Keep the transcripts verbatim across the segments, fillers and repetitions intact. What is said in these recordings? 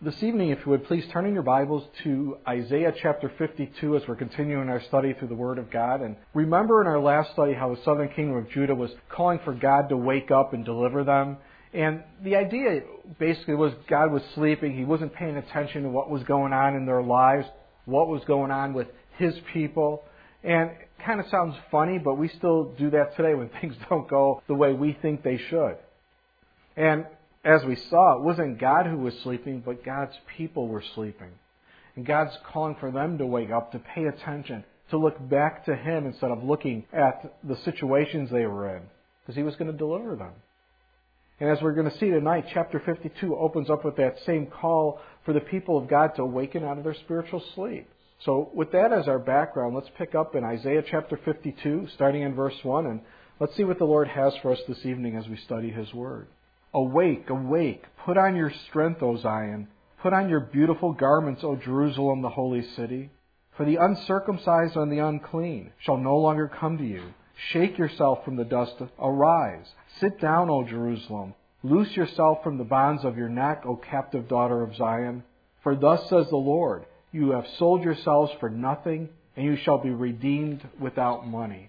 This evening, if you would, please turn in your Bibles to Isaiah chapter fifty-two as we're continuing our study through the Word of God. And remember in our last study how the southern kingdom of Judah was calling for God to wake up and deliver them. And the idea basically was God was sleeping. He wasn't paying attention to what was going on in their lives, what was going on with His people. And it kind of sounds funny, but we still do that today when things don't go the way we think they should. And as we saw, it wasn't God who was sleeping, but God's people were sleeping. And God's calling for them to wake up, to pay attention, to look back to Him instead of looking at the situations they were in, because He was going to deliver them. And as we're going to see tonight, chapter fifty-two opens up with that same call for the people of God to awaken out of their spiritual sleep. So with that as our background, let's pick up in Isaiah chapter fifty-two, starting in verse one, and let's see what the Lord has for us this evening as we study His Word. Awake, awake, put on your strength, O Zion. Put on your beautiful garments, O Jerusalem, the holy city. For the uncircumcised and the unclean shall no longer come to you. Shake yourself from the dust. Arise. Sit down, O Jerusalem. Loose yourself from the bonds of your neck, O captive daughter of Zion. For thus says the Lord, you have sold yourselves for nothing, and you shall be redeemed without money.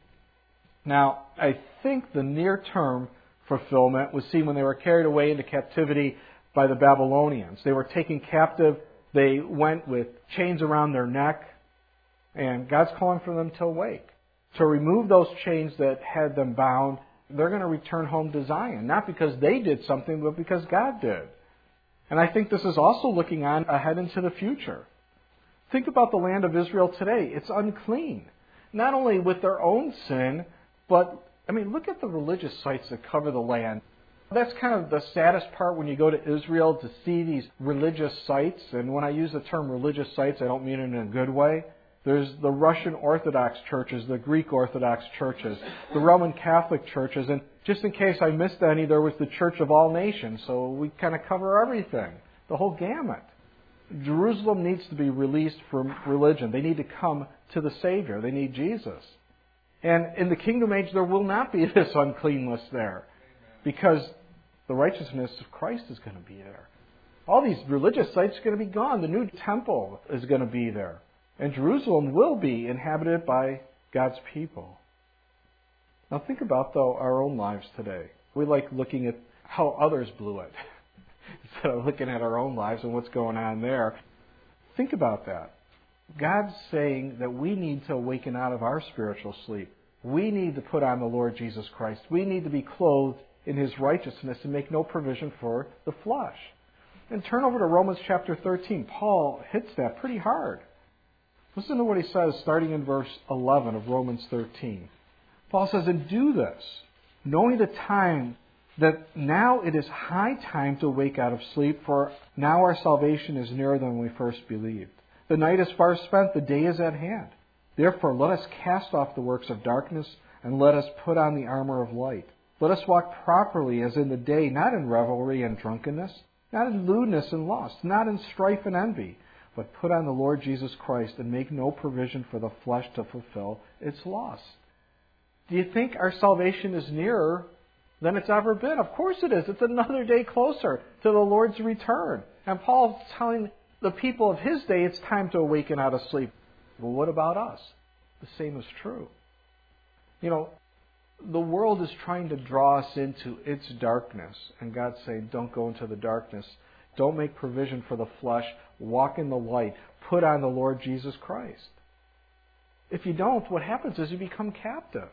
Now, I think the near-term fulfillment was seen when they were carried away into captivity by the Babylonians. They were taken captive. They went with chains around their neck. And God's calling for them to awake, to remove those chains that had them bound. They're going to return home to Zion, not because they did something, but because God did. And I think this is also looking on ahead into the future. Think about the land of Israel today. It's unclean, not only with their own sin, but I mean, look at the religious sites that cover the land. That's kind of the saddest part when you go to Israel, to see these religious sites. And when I use the term religious sites, I don't mean it in a good way. There's the Russian Orthodox churches, the Greek Orthodox churches, the Roman Catholic churches. And just in case I missed any, there was the Church of All Nations. So we kind of cover everything, the whole gamut. Jerusalem needs to be released from religion. They need to come to the Savior. They need Jesus. And in the kingdom age, there will not be this uncleanness there, because the righteousness of Christ is going to be there. All these religious sites are going to be gone. The new temple is going to be there. And Jerusalem will be inhabited by God's people. Now think about, though, our own lives today. We like looking at how others blew it instead of looking at our own lives and what's going on there. Think about that. God's saying that we need to awaken out of our spiritual sleep. We need to put on the Lord Jesus Christ. We need to be clothed in His righteousness and make no provision for the flesh. And turn over to Romans chapter thirteen. Paul hits that pretty hard. Listen to what he says starting in verse eleven of Romans thirteen. Paul says, and do this, knowing the time that now it is high time to wake out of sleep, for now our salvation is nearer than when we first believed. The night is far spent, the day is at hand. Therefore, let us cast off the works of darkness, and let us put on the armor of light. Let us walk properly as in the day, not in revelry and drunkenness, not in lewdness and lust, not in strife and envy, but put on the Lord Jesus Christ and make no provision for the flesh to fulfill its lusts. Do you think our salvation is nearer than it's ever been? Of course it is. It's another day closer to the Lord's return. And Paul's telling the people of his day it's time to awaken out of sleep. Well, what about us? The same is true. You know, the world is trying to draw us into its darkness. And God's saying, don't go into the darkness. Don't make provision for the flesh. Walk in the light. Put on the Lord Jesus Christ. If you don't, what happens is you become captive.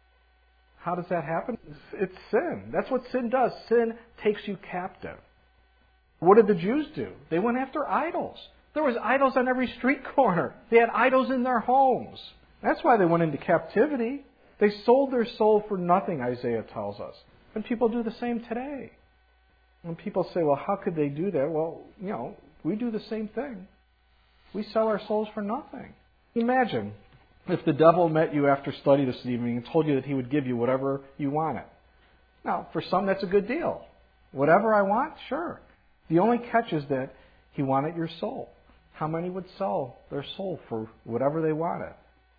How does that happen? It's sin. That's what sin does. Sin takes you captive. What did the Jews do? They went after idols. There was idols on every street corner. They had idols in their homes. That's why they went into captivity. They sold their soul for nothing, Isaiah tells us. And people do the same today. When people say, well, how could they do that? Well, you know, we do the same thing. We sell our souls for nothing. Imagine if the devil met you after study this evening and told you that he would give you whatever you wanted. Now, for some, that's a good deal. Whatever I want, sure. The only catch is that he wanted your soul. How many would sell their soul for whatever they wanted?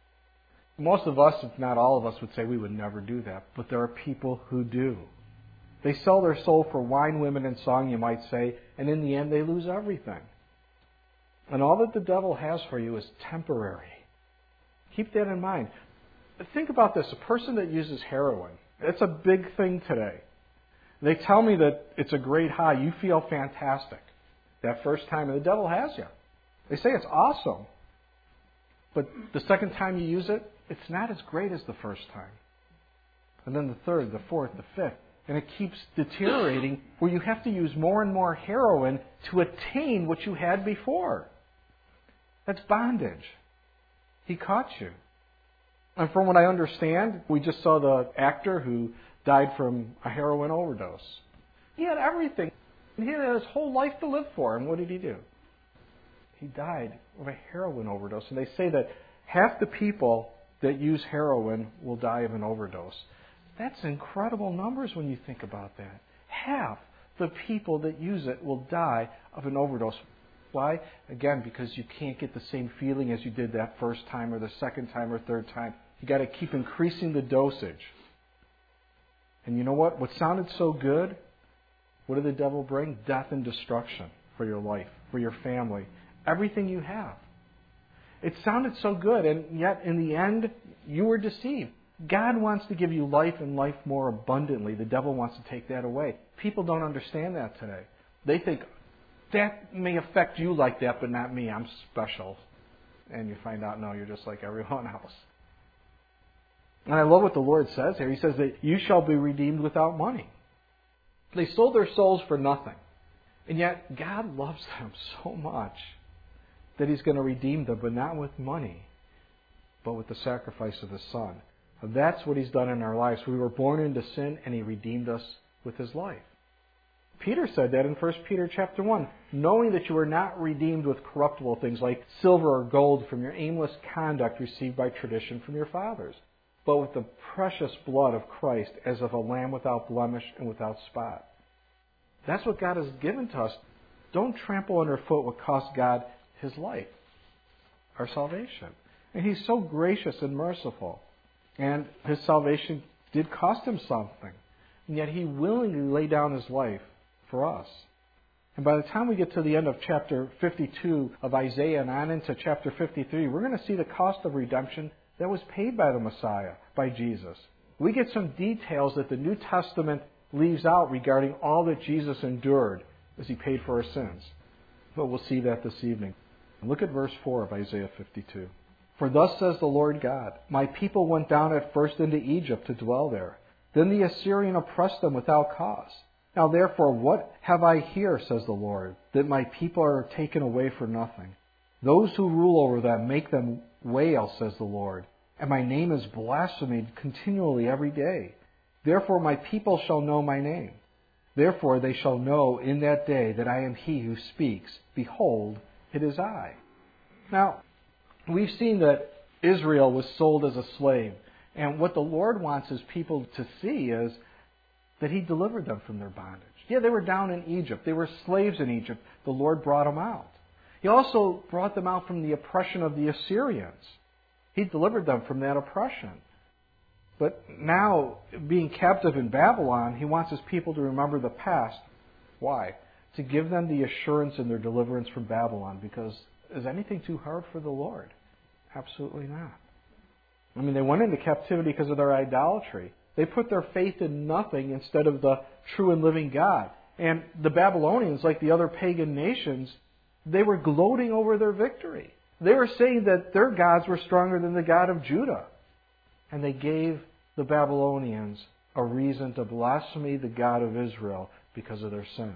Most of us, if not all of us, would say we would never do that. But there are people who do. They sell their soul for wine, women, and song, you might say, and in the end they lose everything. And all that the devil has for you is temporary. Keep that in mind. Think about this. A person that uses heroin, it's a big thing today. They tell me that it's a great high. You feel fantastic that first time, and the devil has you. They say it's awesome. But the second time you use it, it's not as great as the first time. And then the third, the fourth, the fifth. And it keeps deteriorating where you have to use more and more heroin to attain what you had before. That's bondage. He caught you. And from what I understand, we just saw the actor who died from a heroin overdose. He had everything. He had his whole life to live for. And what did he do? He died of a heroin overdose. And they say that half the people that use heroin will die of an overdose. That's incredible numbers when you think about that. Half the people that use it will die of an overdose. Why? Again, because you can't get the same feeling as you did that first time or the second time or third time. You've got to keep increasing the dosage. And you know what? What sounded so good, what did the devil bring? Death and destruction for your life, for your family, everything you have. It sounded so good, and yet in the end, you were deceived. God wants to give you life and life more abundantly. The devil wants to take that away. People don't understand that today. They think, that may affect you like that, but not me. I'm special. And you find out, no, you're just like everyone else. And I love what the Lord says here. He says that you shall be redeemed without money. They sold their souls for nothing. And yet God loves them so much that He's going to redeem them, but not with money, but with the sacrifice of His Son. And that's what He's done in our lives. We were born into sin, and He redeemed us with His life. Peter said that in First Peter chapter one, knowing that you are not redeemed with corruptible things like silver or gold from your aimless conduct received by tradition from your fathers, but with the precious blood of Christ as of a lamb without blemish and without spot. That's what God has given to us. Don't trample underfoot what cost God His life, our salvation. And He's so gracious and merciful. And His salvation did cost Him something. And yet He willingly laid down His life for us. And by the time we get to the end of chapter fifty-two of Isaiah and on into chapter fifty-three, we're going to see the cost of redemption that was paid by the Messiah, by Jesus. We get some details that the New Testament leaves out regarding all that Jesus endured as He paid for our sins. But we'll see that this evening. And look at verse four of Isaiah fifty-two. For thus says the Lord God, my people went down at first into Egypt to dwell there. Then the Assyrian oppressed them without cause. Now therefore, what have I here, says the Lord, that my people are taken away for nothing? Those who rule over them make them wail, says the Lord, and my name is blasphemed continually every day. Therefore my people shall know my name. Therefore they shall know in that day that I am He who speaks. Behold, it is I. Now, we've seen that Israel was sold as a slave. And what the Lord wants His people to see is that He delivered them from their bondage. Yeah, they were down in Egypt. They were slaves in Egypt. The Lord brought them out. He also brought them out from the oppression of the Assyrians. He delivered them from that oppression. But now, being captive in Babylon, He wants His people to remember the past. Why? To give them the assurance in their deliverance from Babylon. Because is anything too hard for the Lord? Absolutely not. I mean, they went into captivity because of their idolatry. They put their faith in nothing instead of the true and living God. And the Babylonians, like the other pagan nations, they were gloating over their victory. They were saying that their gods were stronger than the God of Judah. And they gave the Babylonians a reason to blaspheme the God of Israel because of their sin.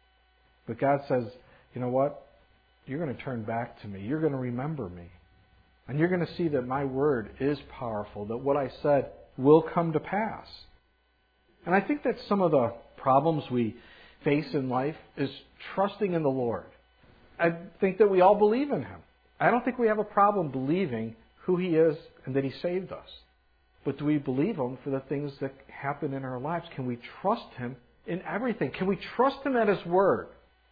But God says, you know what? You're going to turn back to me. You're going to remember me. And you're going to see that my word is powerful, that what I said will come to pass. And I think that some of the problems we face in life is trusting in the Lord. I think that we all believe in Him. I don't think we have a problem believing who He is and that He saved us. But do we believe Him for the things that happen in our lives? Can we trust Him in everything? Can we trust Him at His word?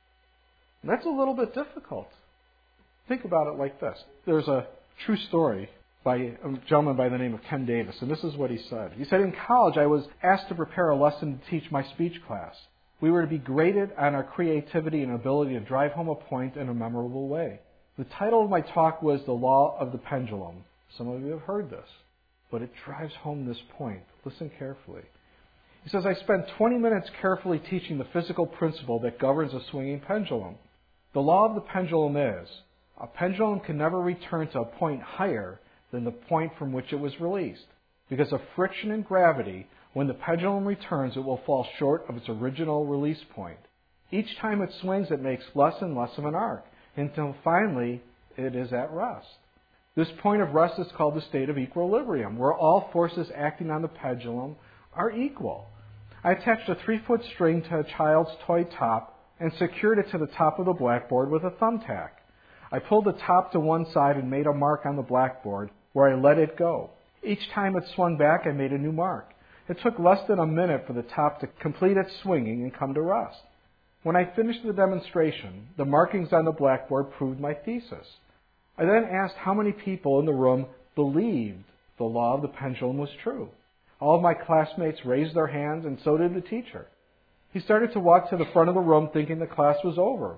And that's a little bit difficult. Think about it like this. There's a true story by a gentleman by the name of Ken Davis, and this is what he said. He said, in college, I was asked to prepare a lesson to teach my speech class. We were to be graded on our creativity and ability to drive home a point in a memorable way. The title of my talk was The Law of the Pendulum. Some of you have heard this, but it drives home this point. Listen carefully. He says, I spent twenty minutes carefully teaching the physical principle that governs a swinging pendulum. The law of the pendulum is, a pendulum can never return to a point higher than the point from which it was released. Because of friction and gravity, when the pendulum returns, it will fall short of its original release point. Each time it swings, it makes less and less of an arc, until finally it is at rest. This point of rest is called the state of equilibrium, where all forces acting on the pendulum are equal. I attached a three-foot string to a child's toy top and secured it to the top of the blackboard with a thumbtack. I pulled the top to one side and made a mark on the blackboard where I let it go. Each time it swung back, I made a new mark. It took less than a minute for the top to complete its swinging and come to rest. When I finished the demonstration, the markings on the blackboard proved my thesis. I then asked how many people in the room believed the law of the pendulum was true. All of my classmates raised their hands, and so did the teacher. He started to walk to the front of the room thinking the class was over.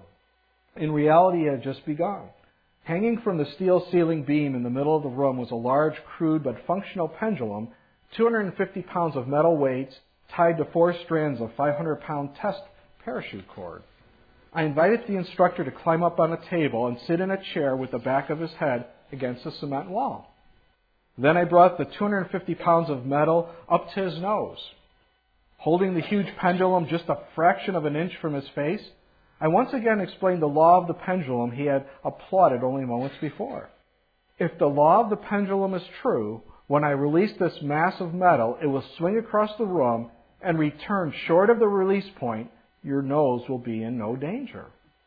In reality, it had just begun. Hanging from the steel ceiling beam in the middle of the room was a large, crude, but functional pendulum, two hundred fifty pounds of metal weights tied to four strands of five hundred pound test parachute cord. I invited the instructor to climb up on a table and sit in a chair with the back of his head against a cement wall. Then I brought the two hundred fifty pounds of metal up to his nose. Holding the huge pendulum just a fraction of an inch from his face, I once again explained the law of the pendulum he had applauded only moments before. If the law of the pendulum is true, when I release this mass of metal, it will swing across the room and return short of the release point. Your nose will be in no danger.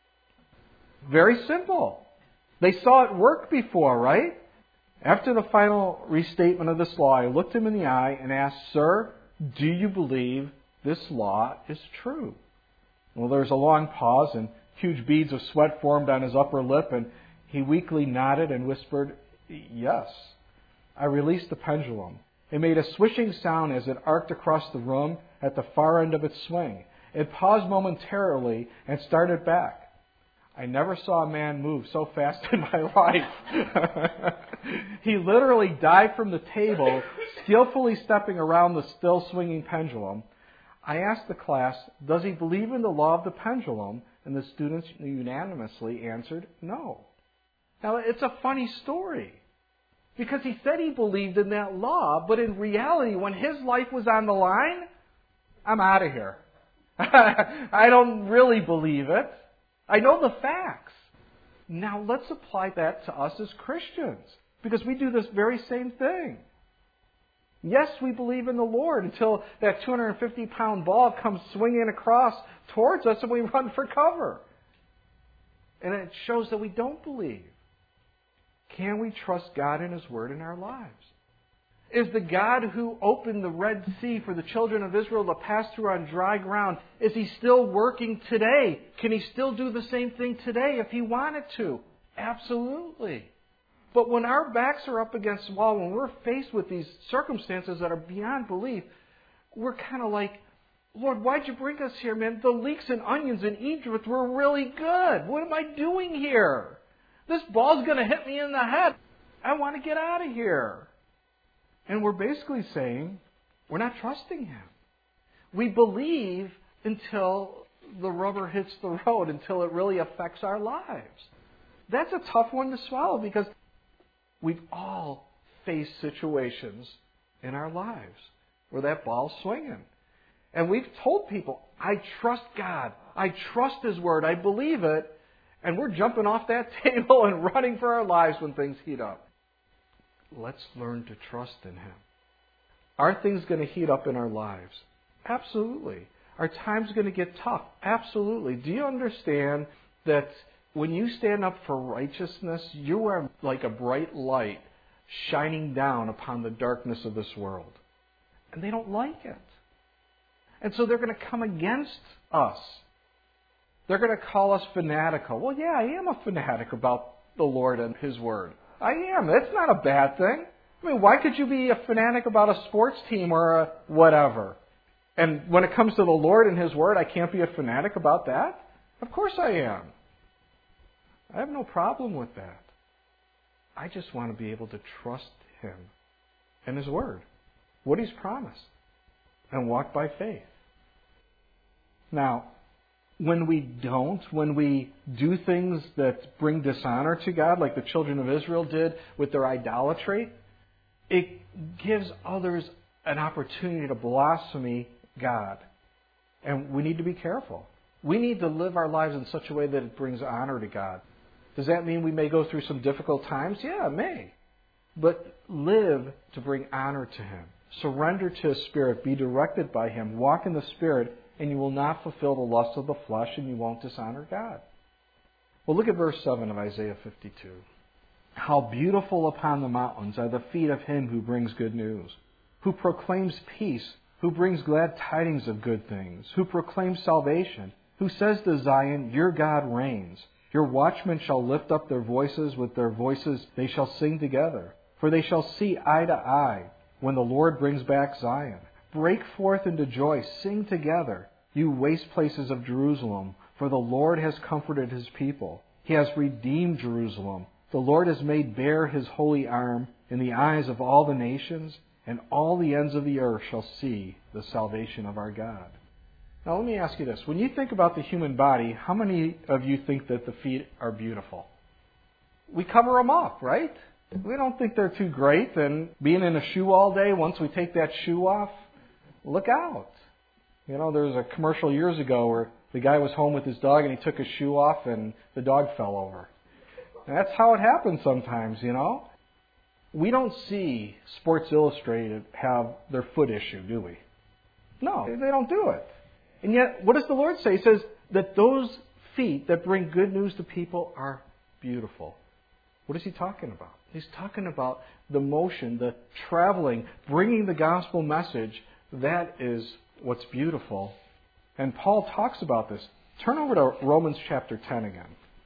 Very simple. They saw it work before, right? After the final restatement of this law, I looked him in the eye and asked, Sir, do you believe this law is true? Well, there was a long pause, and huge beads of sweat formed on his upper lip, and he weakly nodded and whispered, yes. I released the pendulum. It made a swishing sound as it arced across the room at the far end of its swing. It paused momentarily and started back. I never saw a man move so fast in my life. He literally dived from the table, skillfully stepping around the still swinging pendulum. I asked the class, does he believe in the law of the pendulum? And the students unanimously answered, no. Now, it's a funny story, because he said he believed in that law, but in reality, when his life was on the line, I'm out of here. I don't really believe it. I know the facts. Now, let's apply that to us as Christians, because we do this very same thing. Yes, we believe in the Lord until that two hundred fifty pound ball comes swinging across towards us and we run for cover. And it shows that we don't believe. Can we trust God and His Word in our lives? Is the God who opened the Red Sea for the children of Israel to pass through on dry ground, is He still working today? Can He still do the same thing today if He wanted to? Absolutely. But when our backs are up against the wall, when we're faced with these circumstances that are beyond belief, we're kind of like, Lord, why'd you bring us here, man? The leeks and onions in Egypt were really good. What am I doing here? This ball's going to hit me in the head. I want to get out of here. And we're basically saying, we're not trusting Him. We believe until the rubber hits the road, until it really affects our lives. That's a tough one to swallow, because we've all faced situations in our lives where that ball's swinging. And we've told people, I trust God. I trust His Word. I believe it. And we're jumping off that table and running for our lives when things heat up. Let's learn to trust in Him. Are things going to heat up in our lives? Absolutely. Are times going to get tough? Absolutely. Do you understand that when you stand up for righteousness, you are like a bright light shining down upon the darkness of this world? And they don't like it. And so they're going to come against us. They're going to call us fanatical. Well, yeah, I am a fanatic about the Lord and His Word. I am. That's not a bad thing. I mean, why could you be a fanatic about a sports team or a whatever? And when it comes to the Lord and His Word, I can't be a fanatic about that? Of course I am. I have no problem with that. I just want to be able to trust Him and His Word, what He's promised, and walk by faith. Now, when we don't, when we do things that bring dishonor to God, like the children of Israel did with their idolatry, it gives others an opportunity to blaspheme God. And we need to be careful. We need to live our lives in such a way that it brings honor to God. Does that mean we may go through some difficult times? Yeah, it may. But live to bring honor to Him. Surrender to His Spirit. Be directed by Him. Walk in the Spirit, and you will not fulfill the lust of the flesh, and you won't dishonor God. Well, look at verse seven of Isaiah fifty-two. How beautiful upon the mountains are the feet of Him who brings good news, who proclaims peace, who brings glad tidings of good things, who proclaims salvation, who says to Zion, your God reigns. Your watchmen shall lift up their voices, with their voices they shall sing together. For they shall see eye to eye when the Lord brings back Zion. Break forth into joy, sing together, you waste places of Jerusalem, for the Lord has comforted His people. He has redeemed Jerusalem. The Lord has made bare His holy arm in the eyes of all the nations, and all the ends of the earth shall see the salvation of our God. Now let me ask you this. When you think about the human body, how many of you think that the feet are beautiful? We cover them up, right? We don't think they're too great. And being in a shoe all day, once we take that shoe off, look out. You know, there was a commercial years ago where the guy was home with his dog and he took his shoe off and the dog fell over. And that's how it happens sometimes, you know. We don't see Sports Illustrated have their foot issue, do we? No, they don't do it. And yet, what does the Lord say? He says that those feet that bring good news to people are beautiful. What is He talking about? He's talking about the motion, the traveling, bringing the gospel message. That is what's beautiful. And Paul talks about this. Turn over to Romans chapter ten again.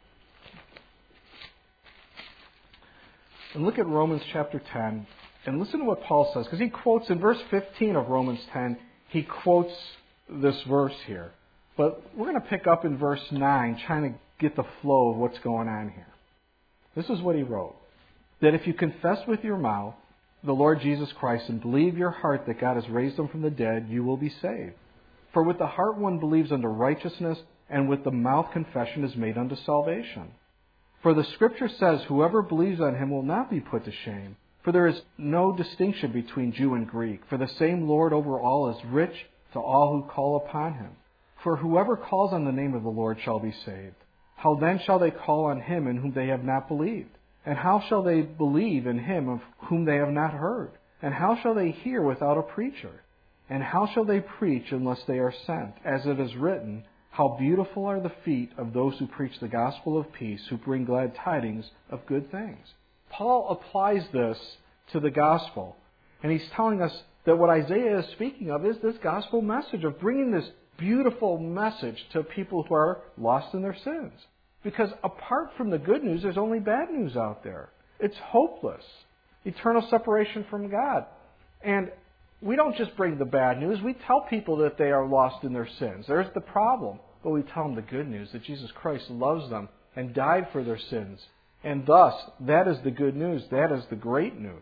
And look at Romans chapter ten. And listen to what Paul says. Because he quotes in verse fifteen of Romans ten, he quotes this verse here. But we're going to pick up in verse nine, trying to get the flow of what's going on here. This is what he wrote. That if you confess with your mouth the Lord Jesus Christ and believe in your heart that God has raised Him from the dead, you will be saved. For with the heart one believes unto righteousness, and with the mouth confession is made unto salvation. For the Scripture says, whoever believes on Him will not be put to shame. For there is no distinction between Jew and Greek. For the same Lord over all is rich to all who call upon Him. For whoever calls on the name of the Lord shall be saved. How then shall they call on Him in whom they have not believed? And how shall they believe in Him of whom they have not heard? And how shall they hear without a preacher? And how shall they preach unless they are sent? As it is written, how beautiful are the feet of those who preach the gospel of peace, who bring glad tidings of good things. Paul applies this to the gospel. And he's telling us that what Isaiah is speaking of is this gospel message of bringing this beautiful message to people who are lost in their sins. Because apart from the good news, there's only bad news out there. It's hopeless. Eternal separation from God. And we don't just bring the bad news. We tell people that they are lost in their sins. There's the problem. But we tell them the good news, that Jesus Christ loves them and died for their sins. And thus, that is the good news. That is the great news.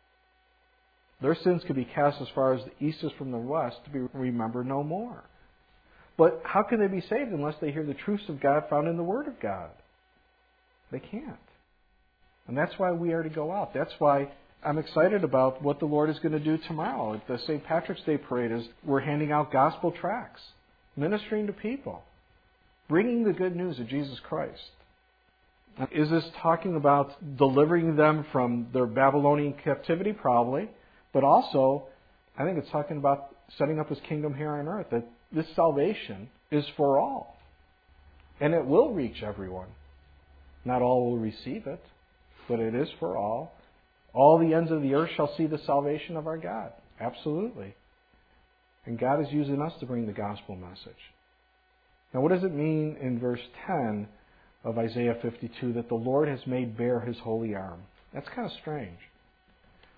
Their sins could be cast as far as the east is from the west, to be remembered no more. But how can they be saved unless they hear the truths of God found in the Word of God? They can't. And that's why we are to go out. That's why I'm excited about what the Lord is going to do tomorrow at the Saint Patrick's Day Parade. Is we're handing out gospel tracts, ministering to people, bringing the good news of Jesus Christ. Is this talking about delivering them from their Babylonian captivity? Probably. But also, I think it's talking about setting up His kingdom here on earth, that this salvation is for all. And it will reach everyone. Not all will receive it, but it is for all. All the ends of the earth shall see the salvation of our God. Absolutely. And God is using us to bring the gospel message. Now, what does it mean in verse ten of Isaiah fifty-two that the Lord has made bare His holy arm? That's kind of strange.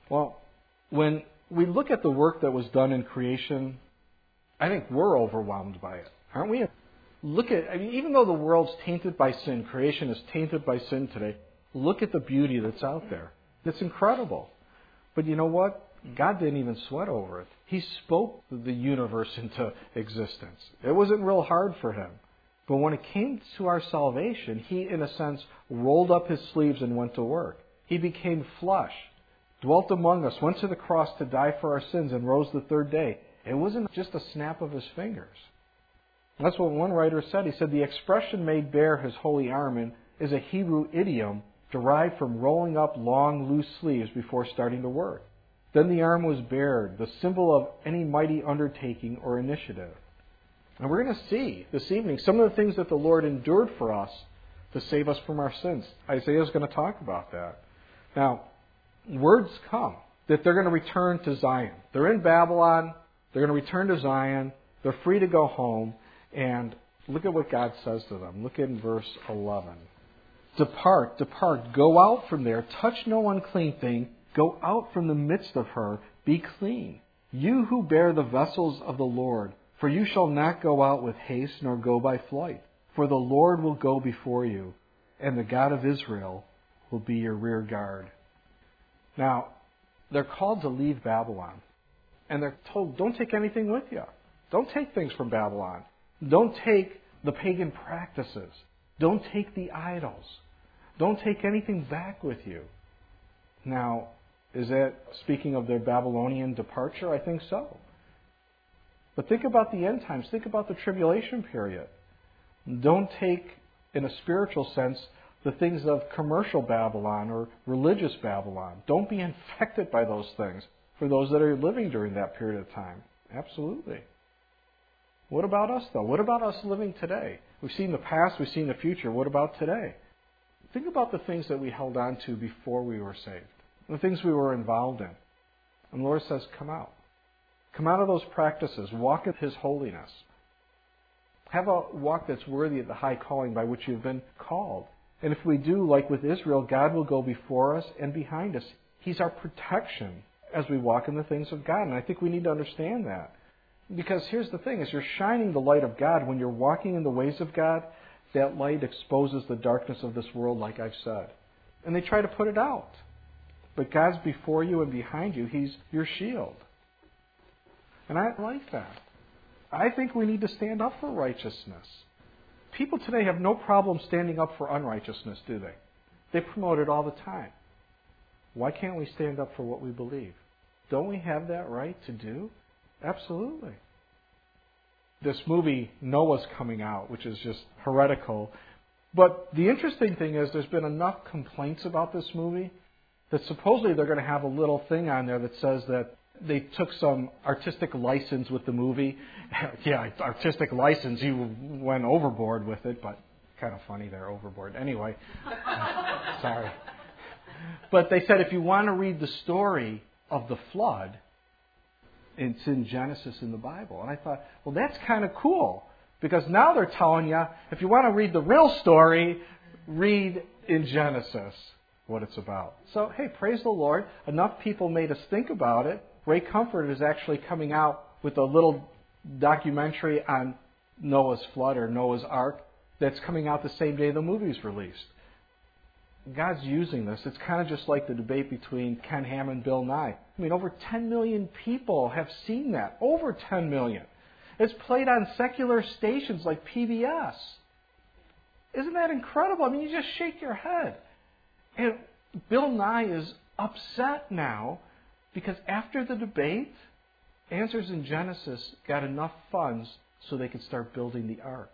Well, when we look at the work that was done in creation, I think we're overwhelmed by it, aren't we? Look at, I mean, even though the world's tainted by sin, creation is tainted by sin today, look at the beauty that's out there. It's incredible. But you know what? God didn't even sweat over it. He spoke the universe into existence. It wasn't real hard for him. But when it came to our salvation, he, in a sense, rolled up his sleeves and went to work. He became flesh, dwelt among us, went to the cross to die for our sins, and rose the third day. It wasn't just a snap of his fingers. That's what one writer said. He said, the expression made bare his holy arm is a Hebrew idiom derived from rolling up long, loose sleeves before starting to work. Then the arm was bared, the symbol of any mighty undertaking or initiative. And we're going to see this evening some of the things that the Lord endured for us to save us from our sins. Isaiah is going to talk about that. Now, words come that they're going to return to Zion. They're in Babylon. They're going to return to Zion. They're free to go home. And look at what God says to them. Look in verse eleven. Depart, depart, go out from there. Touch no unclean thing. Go out from the midst of her. Be clean. You who bear the vessels of the Lord. For you shall not go out with haste, nor go by flight. For the Lord will go before you, and the God of Israel will be your rear guard. Now, they're called to leave Babylon. And they're told, don't take anything with you. Don't take things from Babylon. Don't take the pagan practices. Don't take the idols. Don't take anything back with you. Now, is that speaking of their Babylonian departure? I think so. But think about the end times. Think about the tribulation period. Don't take, in a spiritual sense, the things of commercial Babylon or religious Babylon. Don't be infected by those things for those that are living during that period of time. Absolutely. What about us, though? What about us living today? We've seen the past, we've seen the future. What about today? Think about the things that we held on to before we were saved, the things we were involved in. And the Lord says, come out. Come out of those practices. Walk in His holiness. Have a walk that's worthy of the high calling by which you've been called. And if we do, like with Israel, God will go before us and behind us. He's our protection as we walk in the things of God. And I think we need to understand that. Because here's the thing, as you're shining the light of God, when you're walking in the ways of God, that light exposes the darkness of this world, like I've said. And they try to put it out. But God's before you and behind you. He's your shield. And I like that. I think we need to stand up for righteousness. People today have no problem standing up for unrighteousness, do they? They promote it all the time. Why can't we stand up for what we believe? Don't we have that right to do? Absolutely. This movie, Noah's coming out, which is just heretical. But the interesting thing is there's been enough complaints about this movie that supposedly they're going to have a little thing on there that says that they took some artistic license with the movie. Yeah, artistic license, you went overboard with it, but kind of funny they're overboard. Anyway, sorry. But they said if you want to read the story of the flood, it's in Genesis in the Bible. And I thought, well, that's kind of cool. Because now they're telling you, if you want to read the real story, read in Genesis what it's about. So, hey, praise the Lord. Enough people made us think about it. Ray Comfort is actually coming out with a little documentary on Noah's flood or Noah's Ark that's coming out the same day the movie's released. God's using this. It's kind of just like the debate between Ken Ham and Bill Nye. I mean, over ten million people have seen that. Over ten million. It's played on secular stations like P B S. Isn't that incredible? I mean, you just shake your head. And Bill Nye is upset now because after the debate, Answers in Genesis got enough funds so they could start building the ark.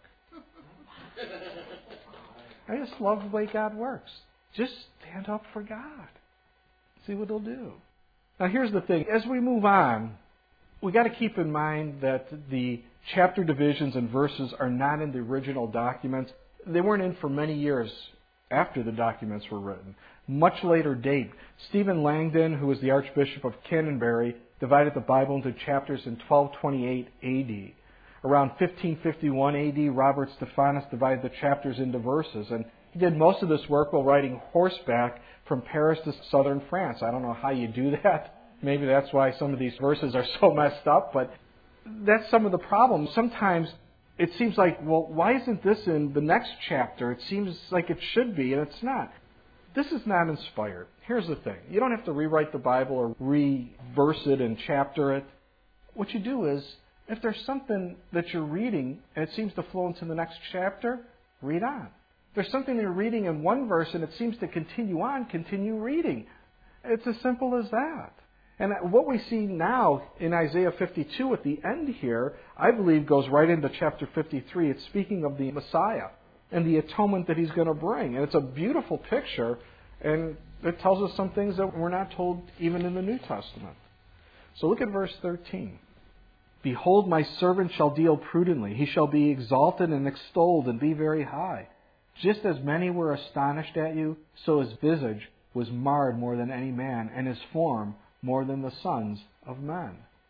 I just love the way God works. Just stand up for God. See what He'll do. Now here's the thing. As we move on, we got to keep in mind that the chapter divisions and verses are not in the original documents. They weren't in for many years after the documents were written. Much later date. Stephen Langdon, who was the Archbishop of Canterbury, divided the Bible into chapters in twelve twenty-eight A D. Around fifteen fifty-one A D, Robert Stephanus divided the chapters into verses, and he did most of this work while riding horseback from Paris to southern France. I don't know how you do that. Maybe that's why some of these verses are so messed up, but that's some of the problems. Sometimes it seems like, well, why isn't this in the next chapter? It seems like it should be, and it's not. This is not inspired. Here's the thing. You don't have to rewrite the Bible or reverse it and chapter it. What you do is, if there's something that you're reading and it seems to flow into the next chapter, read on. If there's something you're reading in one verse and it seems to continue on, continue reading. It's as simple as that. And what we see now in Isaiah fifty-two at the end here, I believe goes right into chapter fifty-three. It's speaking of the Messiah and the atonement that He's going to bring. And it's a beautiful picture, and it tells us some things that we're not told even in the New Testament. So look at verse thirteen. Behold, my servant shall deal prudently. He shall be exalted and extolled and be very high. Just as many were astonished at you, so His visage was marred more than any man, and His form more than the sons of men.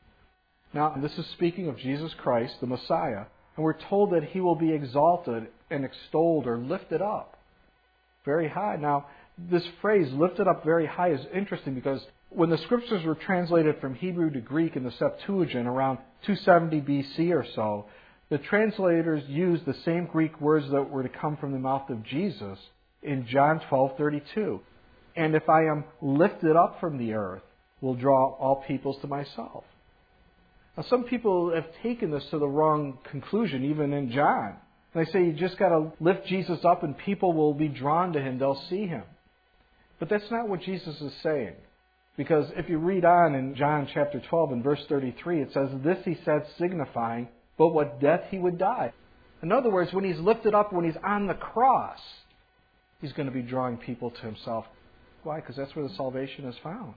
Now, this is speaking of Jesus Christ, the Messiah, and we're told that He will be exalted and extolled or lifted up very high. Now, this phrase, lifted up very high, is interesting because when the Scriptures were translated from Hebrew to Greek in the Septuagint around two seventy B C or so, the translators used the same Greek words that were to come from the mouth of Jesus in John twelve thirty-two. And if I am lifted up from the earth, will draw all peoples to myself. Now, some people have taken this to the wrong conclusion, even in John. They say you just got to lift Jesus up and people will be drawn to Him. They'll see Him. But that's not what Jesus is saying. Because if you read on in John chapter twelve and verse thirty-three, it says, "This He said signifying, but what death He would die." In other words, when He's lifted up, when He's on the cross, He's going to be drawing people to Himself. Why? Because that's where the salvation is found.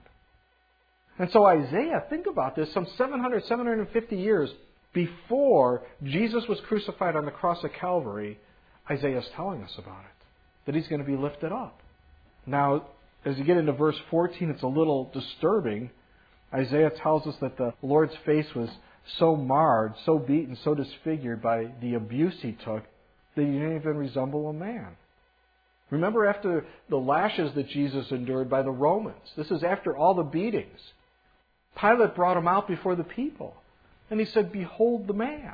And so Isaiah, think about this, some seven hundred, seven hundred fifty years before Jesus was crucified on the cross of Calvary, Isaiah is telling us about it, that He's going to be lifted up. Now, as you get into verse fourteen, it's a little disturbing. Isaiah tells us that the Lord's face was so marred, so beaten, so disfigured by the abuse He took, that He didn't even resemble a man. Remember after the lashes that Jesus endured by the Romans. This is after all the beatings. Pilate brought Him out before the people. And he said, "Behold the man."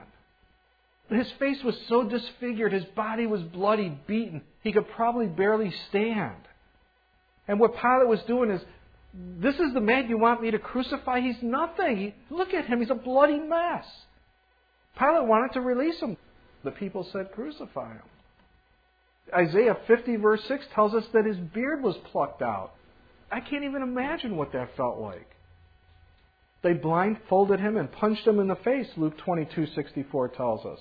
His face was so disfigured, His body was bloody, beaten. He could probably barely stand. And what Pilate was doing is, this is the man you want me to crucify? He's nothing. He, look at Him. He's a bloody mess. Pilate wanted to release Him. The people said, "Crucify Him." Isaiah fifty verse six tells us that His beard was plucked out. I can't even imagine what that felt like. They blindfolded Him and punched Him in the face, Luke twenty-two sixty-four tells us.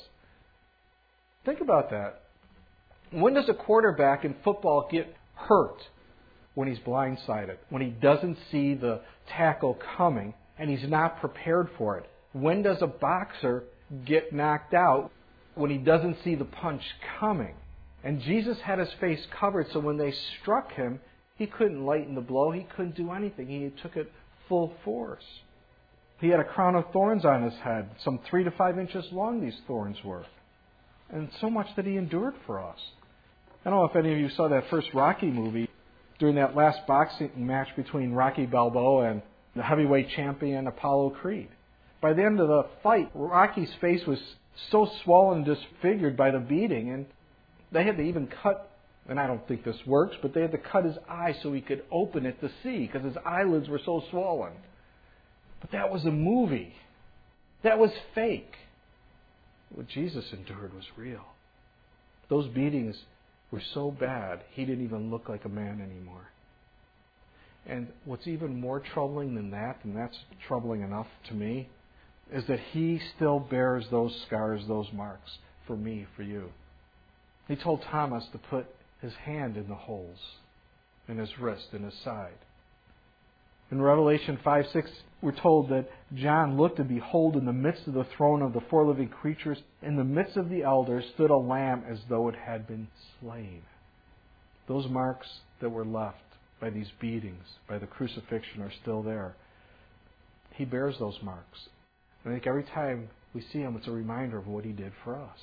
Think about that. When does a quarterback in football get hurt? When he's blindsided, when he doesn't see the tackle coming and he's not prepared for it. When does a boxer get knocked out? When he doesn't see the punch coming. And Jesus had His face covered, so when they struck Him, He couldn't lighten the blow. He couldn't do anything. He took it full force. He had a crown of thorns on His head. Some three to five inches long these thorns were. And so much that He endured for us. I don't know if any of you saw that first Rocky movie during that last boxing match between Rocky Balboa and the heavyweight champion Apollo Creed. By the end of the fight, Rocky's face was so swollen and disfigured by the beating, and they had to even cut, and I don't think this works, but they had to cut His eye so He could open it to see, because His eyelids were so swollen. But that was a movie. That was fake. What Jesus endured was real. Those beatings were so bad, He didn't even look like a man anymore. And what's even more troubling than that, and that's troubling enough to me, is that He still bears those scars, those marks, for me, for you. He told Thomas to put his hand in the holes, in his wrist, in his side. In Revelation five six, we're told that John looked, and behold, in the midst of the throne of the four living creatures, in the midst of the elders, stood a lamb as though it had been slain. Those marks that were left by these beatings, by the crucifixion, are still there. He bears those marks. I think every time we see him, it's a reminder of what he did for us.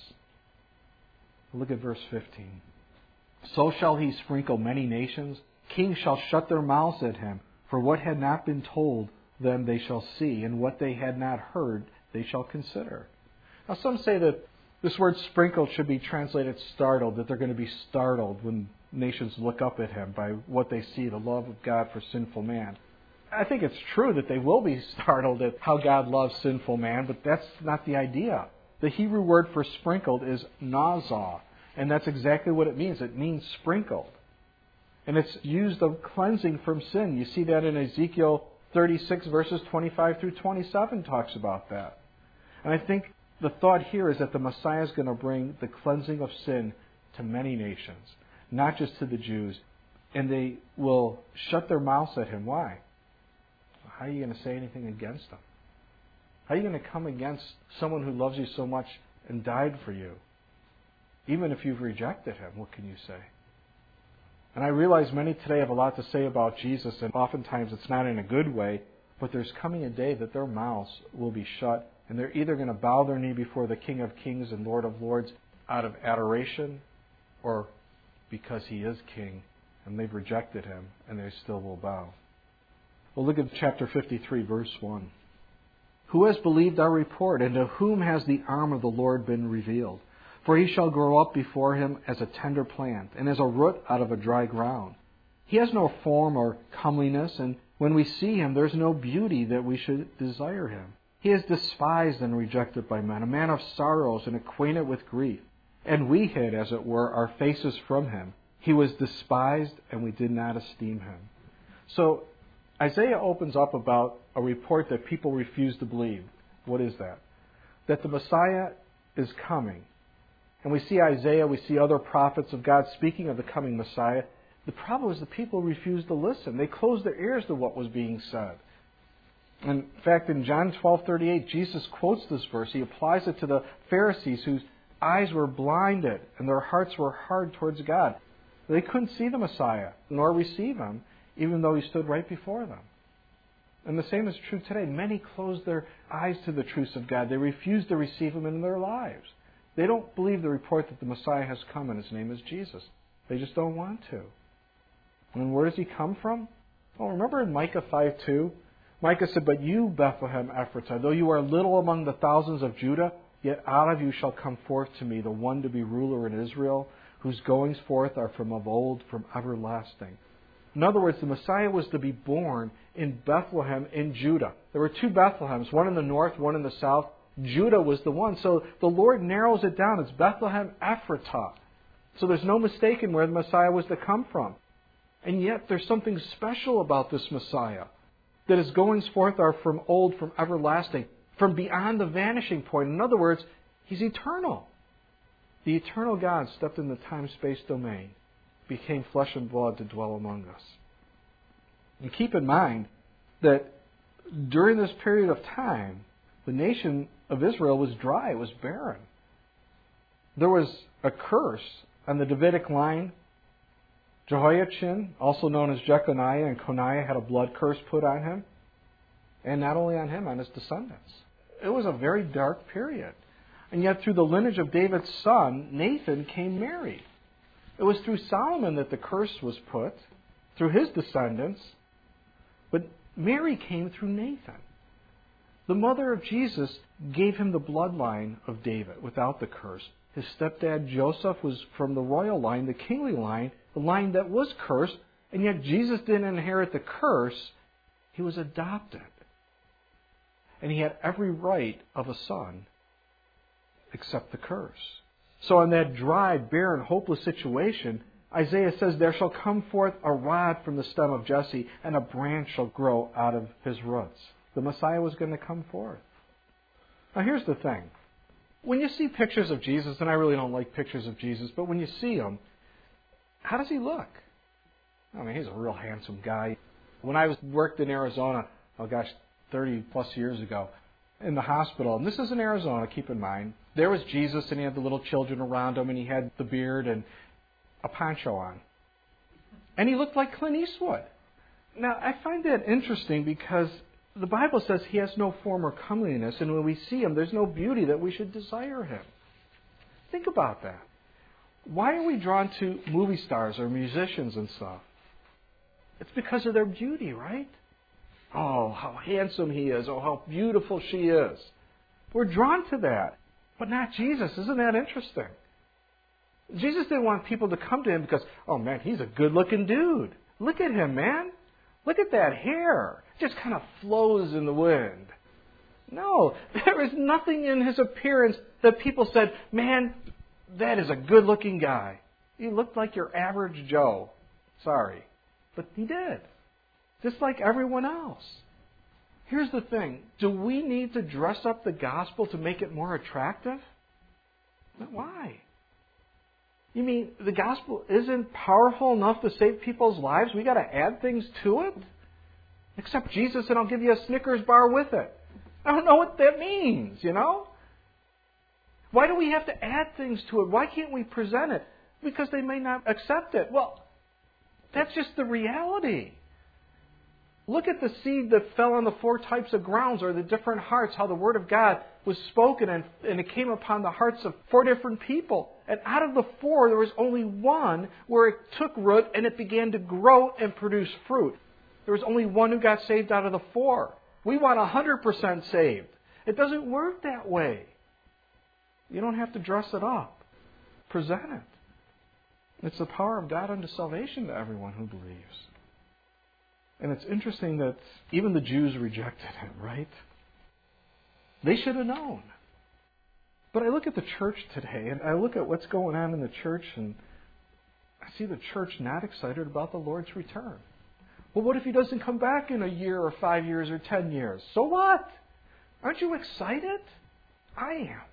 Look at verse fifteen. So shall he sprinkle many nations. Kings shall shut their mouths at him. For what had not been told them they shall see, and what they had not heard they shall consider. Now some say that this word sprinkled should be translated startled, that they're going to be startled when nations look up at him by what they see, the love of God for sinful man. I think it's true that they will be startled at how God loves sinful man, but that's not the idea. The Hebrew word for sprinkled is nazah, and that's exactly what it means. It means sprinkled. And it's used of cleansing from sin. You see that in Ezekiel thirty-six, verses twenty-five through twenty-seven talks about that. And I think the thought here is that the Messiah is going to bring the cleansing of sin to many nations, not just to the Jews. And they will shut their mouths at him. Why? How are you going to say anything against him? How are you going to come against someone who loves you so much and died for you? Even if you've rejected him, what can you say? And I realize many today have a lot to say about Jesus, and oftentimes it's not in a good way, but there's coming a day that their mouths will be shut, and they're either going to bow their knee before the King of Kings and Lord of Lords out of adoration, or because he is King, and they've rejected him, and they still will bow. Well, look at chapter fifty-three, verse one. Who has believed our report, and to whom has the arm of the Lord been revealed? For he shall grow up before him as a tender plant, and as a root out of a dry ground. He has no form or comeliness, and when we see him, there is no beauty that we should desire him. He is despised and rejected by men, a man of sorrows and acquainted with grief. And we hid, as it were, our faces from him. He was despised, and we did not esteem him. So Isaiah opens up about a report that people refuse to believe. What is that? That the Messiah is coming. And we see Isaiah, we see other prophets of God speaking of the coming Messiah. The problem is the people refused to listen. They closed their ears to what was being said. In fact, in John twelve thirty-eight, Jesus quotes this verse. He applies it to the Pharisees whose eyes were blinded and their hearts were hard towards God. They couldn't see the Messiah nor receive him, even though he stood right before them. And the same is true today. Many close their eyes to the truths of God. They refuse to receive him in their lives. They don't believe the report that the Messiah has come and his name is Jesus. They just don't want to. And where does he come from? Well, remember in Micah five two? Micah said, But you, Bethlehem Ephratah, though you are little among the thousands of Judah, yet out of you shall come forth to me the one to be ruler in Israel, whose goings forth are from of old, from everlasting. In other words, the Messiah was to be born in Bethlehem in Judah. There were two Bethlehems, one in the north, one in the south. Judah was the one. So the Lord narrows it down. It's Bethlehem Ephratah. So there's no mistaking where the Messiah was to come from. And yet there's something special about this Messiah. That his goings forth are from old, from everlasting, from beyond the vanishing point. In other words, he's eternal. The eternal God stepped in the time-space domain, became flesh and blood to dwell among us. And keep in mind that during this period of time, the nation of Israel was dry. It was barren. There was a curse on the Davidic line. Jehoiachin, also known as Jeconiah, and Coniah had a blood curse put on him. And not only on him, on his descendants. It was a very dark period. And yet through the lineage of David's son, Nathan came Mary. It was through Solomon that the curse was put, through his descendants. But Mary came through Nathan. The mother of Jesus gave him the bloodline of David without the curse. His stepdad Joseph was from the royal line, the kingly line, the line that was cursed, and yet Jesus didn't inherit the curse. He was adopted. And he had every right of a son except the curse. So in that dry, barren, hopeless situation, Isaiah says, There shall come forth a rod from the stem of Jesse, and a branch shall grow out of his roots. The Messiah was going to come forth. Now here's the thing. When you see pictures of Jesus, and I really don't like pictures of Jesus, but when you see him, how does he look? I mean, he's a real handsome guy. When I was worked in Arizona, oh gosh, thirty plus years ago, in the hospital, and this is in Arizona, keep in mind, there was Jesus, and he had the little children around him, and he had the beard and a poncho on. And he looked like Clint Eastwood. Now, I find that interesting because The Bible says He has no form or comeliness, and when we see Him, there's no beauty that we should desire Him. Think about that. Why are we drawn to movie stars or musicians and stuff? It's because of their beauty, right? Oh, how handsome he is. Oh, how beautiful she is. We're drawn to that. But not Jesus. Isn't that interesting? Jesus didn't want people to come to Him because, oh man, he's a good-looking dude. Look at him, man. Look at that hair. It just kind of flows in the wind. No, there is nothing in His appearance that people said, man, that is a good-looking guy. He looked like your average Joe. Sorry. But He did. Just like everyone else. Here's the thing. Do we need to dress up the gospel to make it more attractive? Why? You mean the gospel isn't powerful enough to save people's lives? We got to add things to it? Accept Jesus and I'll give you a Snickers bar with it. I don't know what that means, you know? Why do we have to add things to it? Why can't we present it? Because they may not accept it. Well, that's just the reality. Look at the seed that fell on the four types of grounds, or the different hearts, how the Word of God was spoken and, and it came upon the hearts of four different people. And out of the four, there was only one where it took root and it began to grow and produce fruit. There was only one who got saved out of the four. We want one hundred percent saved. It doesn't work that way. You don't have to dress it up. Present it. It's the power of God unto salvation to everyone who believes. And it's interesting that even the Jews rejected Him, right? They should have known. But I look at the church today, and I look at what's going on in the church, and I see the church not excited about the Lord's return. Well, what if He doesn't come back in a year or five years or ten years? So what? Aren't you excited? I am.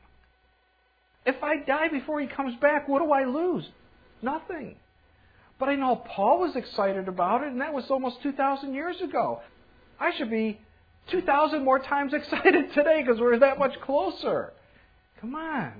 If I die before He comes back, what do I lose? Nothing. But I know Paul was excited about it, and that was almost two thousand years ago. I should be two thousand more times excited today because we're that much closer. Come on.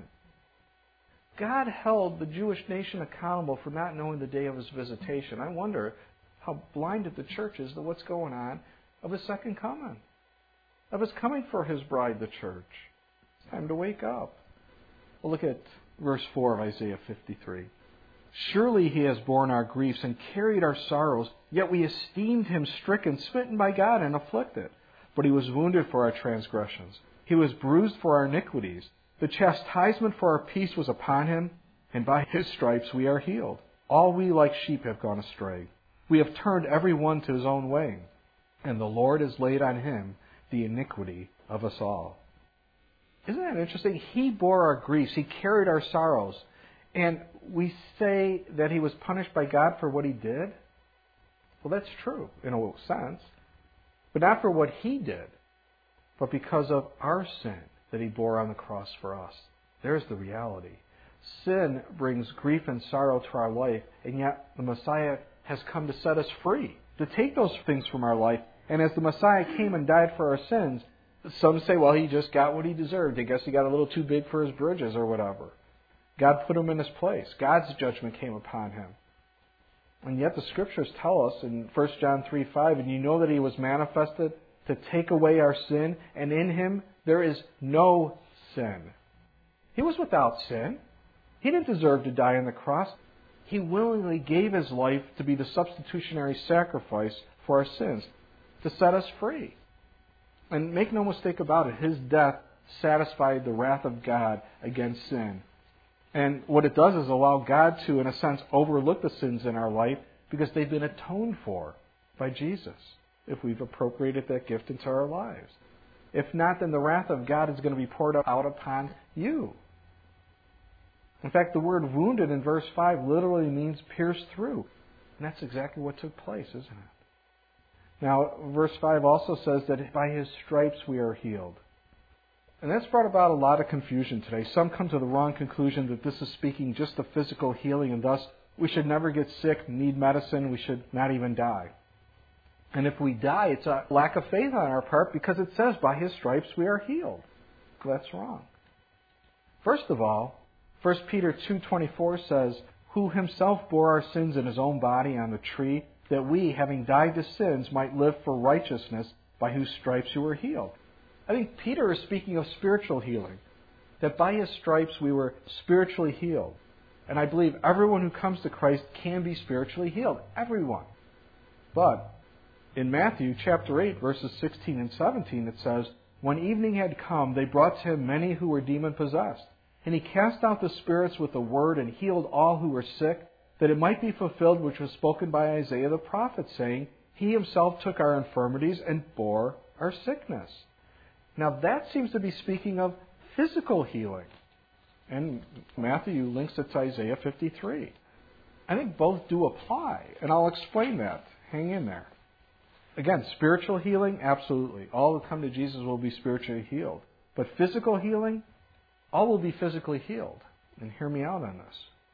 God held the Jewish nation accountable for not knowing the day of His visitation. I wonder how blinded the church is to what's going on of His second coming, of His coming for His bride, the church. It's time to wake up. Well, look at verse four of Isaiah fifty-three. Surely He has borne our griefs and carried our sorrows, yet we esteemed Him stricken, smitten by God, and afflicted. But He was wounded for our transgressions. He was bruised for our iniquities. The chastisement for our peace was upon Him, and by His stripes we are healed. All we like sheep have gone astray. We have turned every one to his own way, and the Lord has laid on Him the iniquity of us all. Isn't that interesting? He bore our griefs. He carried our sorrows. And we say that He was punished by God for what He did. Well, that's true in a sense. But not for what He did, but because of our sin that He bore on the cross for us. There's the reality. Sin brings grief and sorrow to our life, and yet the Messiah has come to set us free, to take those things from our life. And as the Messiah came and died for our sins, some say, well, He just got what He deserved. I guess He got a little too big for His bridges or whatever. God put Him in His place. God's judgment came upon Him. And yet the Scriptures tell us in First John three five, and you know that He was manifested to take away our sin, and in Him there is no sin. He was without sin. He didn't deserve to die on the cross. He willingly gave His life to be the substitutionary sacrifice for our sins, to set us free. And make no mistake about it, His death satisfied the wrath of God against sin. And what it does is allow God to, in a sense, overlook the sins in our life because they've been atoned for by Jesus, if we've appropriated that gift into our lives. If not, then the wrath of God is going to be poured out upon you. In fact, the word wounded in verse five literally means pierced through. And that's exactly what took place, isn't it? Now, verse five also says that by His stripes we are healed. And that's brought about a lot of confusion today. Some come to the wrong conclusion that this is speaking just of physical healing, and thus we should never get sick, need medicine, we should not even die. And if we die, it's a lack of faith on our part because it says, by His stripes we are healed. That's wrong. First of all, First Peter two twenty-four says, who Himself bore our sins in His own body on the tree, that we, having died to sins, might live for righteousness, by whose stripes you were healed. I think Peter is speaking of spiritual healing, that by his stripes we were spiritually healed. And I believe everyone who comes to Christ can be spiritually healed. Everyone. But in Matthew chapter eight, verses sixteen and seventeen, it says, "When evening had come, they brought to him many who were demon-possessed. And he cast out the spirits with a word and healed all who were sick, that it might be fulfilled which was spoken by Isaiah the prophet, saying, He himself took our infirmities and bore our sickness." Now that seems to be speaking of physical healing. And Matthew links it to Isaiah fifty-three. I think both do apply, and I'll explain that. Hang in there. Again, spiritual healing, absolutely. All who come to Jesus will be spiritually healed. But physical healing, all will be physically healed. And hear me out on this.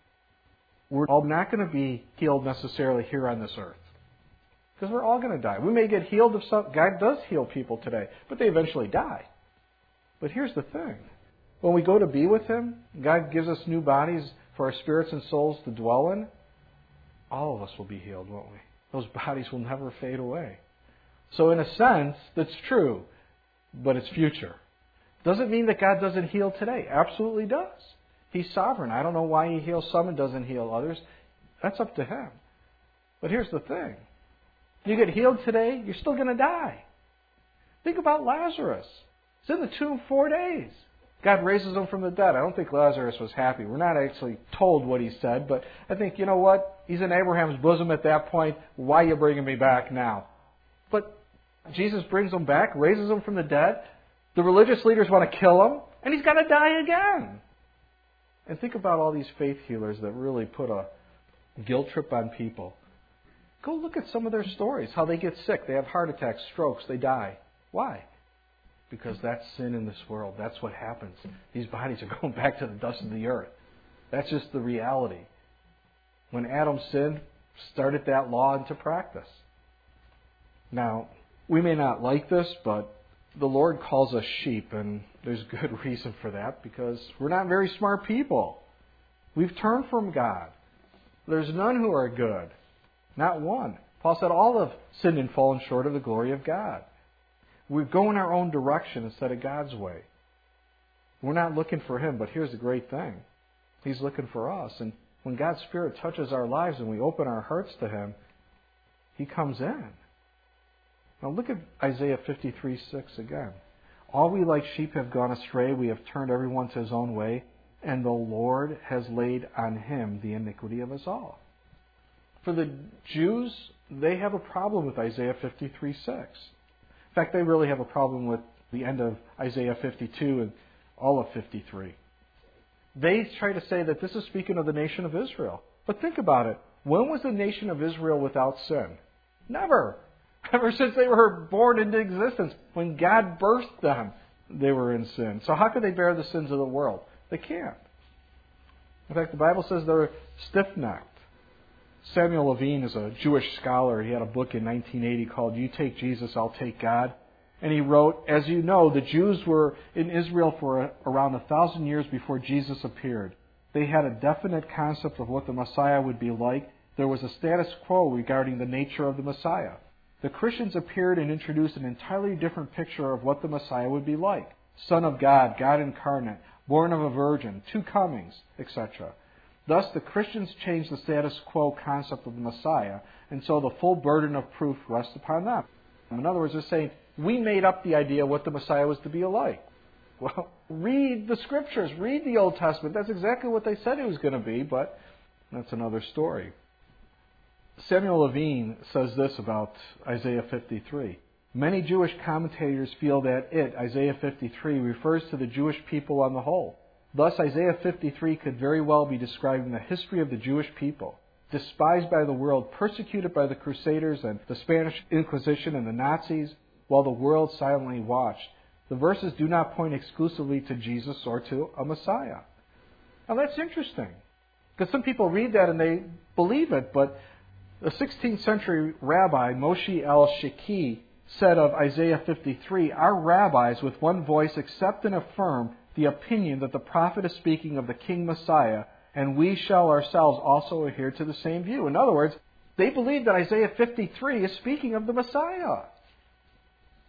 We're all not going to be healed necessarily here on this earth. Because we're all going to die. We may get healed of some... God does heal people today, but they eventually die. But here's the thing. When we go to be with Him, God gives us new bodies for our spirits and souls to dwell in. All of us will be healed, won't we? Those bodies will never fade away. So in a sense, that's true, but it's future. Doesn't mean that God doesn't heal today. Absolutely does. He's sovereign. I don't know why He heals some and doesn't heal others. That's up to Him. But here's the thing. You get healed today, you're still going to die. Think about Lazarus. He's in the tomb four days. God raises him from the dead. I don't think Lazarus was happy. We're not actually told what he said, but I think, you know what? He's in Abraham's bosom at that point. Why are you bringing me back now? But Jesus brings him back, raises him from the dead. The religious leaders want to kill him, and he's got to die again. And think about all these faith healers that really put a guilt trip on people. Go look at some of their stories, how they get sick. They have heart attacks, strokes, they die. Why? Because that's sin in this world. That's what happens. These bodies are going back to the dust of the earth. That's just the reality. When Adam sinned, started that law into practice. Now, we may not like this, but the Lord calls us sheep, and there's good reason for that, because we're not very smart people. We've turned from God. There's none who are good. Not one. Paul said all have sinned and fallen short of the glory of God. We're going our own direction instead of God's way. We're not looking for Him, but here's the great thing. He's looking for us. And when God's Spirit touches our lives and we open our hearts to Him, He comes in. Now look at Isaiah fifty-three six again. "All we like sheep have gone astray. We have turned everyone to his own way. And the Lord has laid on Him the iniquity of us all." For the Jews, they have a problem with Isaiah fifty-three six. In fact, they really have a problem with the end of Isaiah fifty-two and all of fifty-three. They try to say that this is speaking of the nation of Israel. But think about it. When was the nation of Israel without sin? Never. Ever since they were born into existence. When God birthed them, they were in sin. So how could they bear the sins of the world? They can't. In fact, the Bible says they're stiff-necked. Samuel Levine is a Jewish scholar. He had a book in nineteen eighty called "You Take Jesus, I'll Take God." And he wrote, "As you know, the Jews were in Israel for a, around a thousand years before Jesus appeared. They had a definite concept of what the Messiah would be like. There was a status quo regarding the nature of the Messiah. The Christians appeared and introduced an entirely different picture of what the Messiah would be like. Son of God, God incarnate, born of a virgin, two comings, et cetera. Thus, the Christians changed the status quo concept of the Messiah, and so the full burden of proof rests upon them." In other words, they're saying, we made up the idea of what the Messiah was to be like. Well, read the Scriptures, read the Old Testament. That's exactly what they said it was going to be, but that's another story. Samuel Levine says this about Isaiah fifty-three. "Many Jewish commentators feel that it, Isaiah fifty-three, refers to the Jewish people on the whole. Thus, Isaiah fifty-three could very well be describing the history of the Jewish people, despised by the world, persecuted by the Crusaders and the Spanish Inquisition and the Nazis, while the world silently watched. The verses do not point exclusively to Jesus or to a Messiah." Now that's interesting, because some people read that and they believe it, but the sixteenth century rabbi Moshe el-Shiki said of Isaiah fifty-three, "Our rabbis with one voice accept and affirm the opinion that the prophet is speaking of the King Messiah, and we shall ourselves also adhere to the same view." In other words, they believe that Isaiah fifty-three is speaking of the Messiah.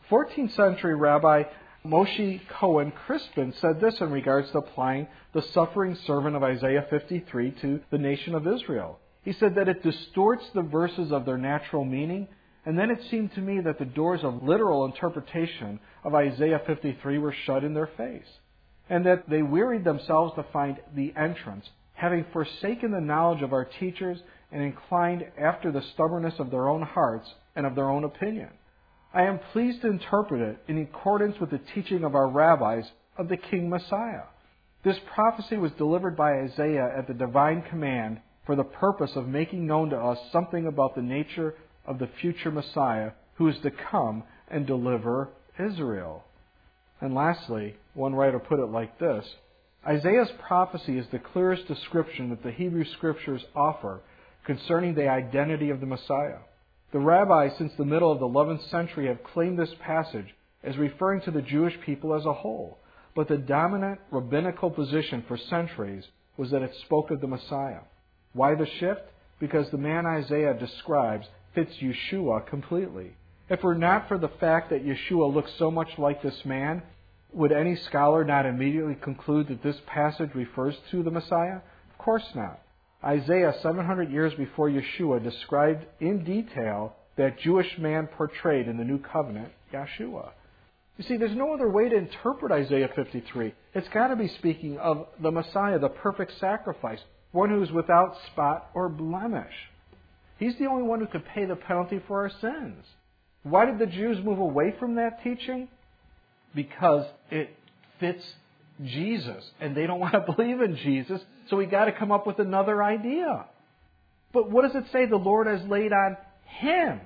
fourteenth century Rabbi Moshe Cohen Crispin said this in regards to applying the suffering servant of Isaiah fifty-three to the nation of Israel. He said that it distorts the verses of their natural meaning, and then it seemed to me that the doors of literal interpretation of Isaiah fifty-three were shut in their face, and that they wearied themselves to find the entrance, having forsaken the knowledge of our teachers and inclined after the stubbornness of their own hearts and of their own opinion. I am pleased to interpret it in accordance with the teaching of our rabbis of the King Messiah. This prophecy was delivered by Isaiah at the divine command for the purpose of making known to us something about the nature of the future Messiah who is to come and deliver Israel. And lastly, one writer put it like this: Isaiah's prophecy is the clearest description that the Hebrew Scriptures offer concerning the identity of the Messiah. The rabbis since the middle of the eleventh century have claimed this passage as referring to the Jewish people as a whole, but the dominant rabbinical position for centuries was that it spoke of the Messiah. Why the shift? Because the man Isaiah describes fits Yeshua completely. If it were not for the fact that Yeshua looks so much like this man, would any scholar not immediately conclude that this passage refers to the Messiah? Of course not. Isaiah, seven hundred years before Yeshua, described in detail that Jewish man portrayed in the New Covenant, Yeshua. You see, there's no other way to interpret Isaiah fifty-three. It's got to be speaking of the Messiah, the perfect sacrifice, one who is without spot or blemish. He's the only one who could pay the penalty for our sins. Why did the Jews move away from that teaching? Because it fits Jesus, and they don't want to believe in Jesus, so we got to come up with another idea. But what does it say? The Lord has laid on Him,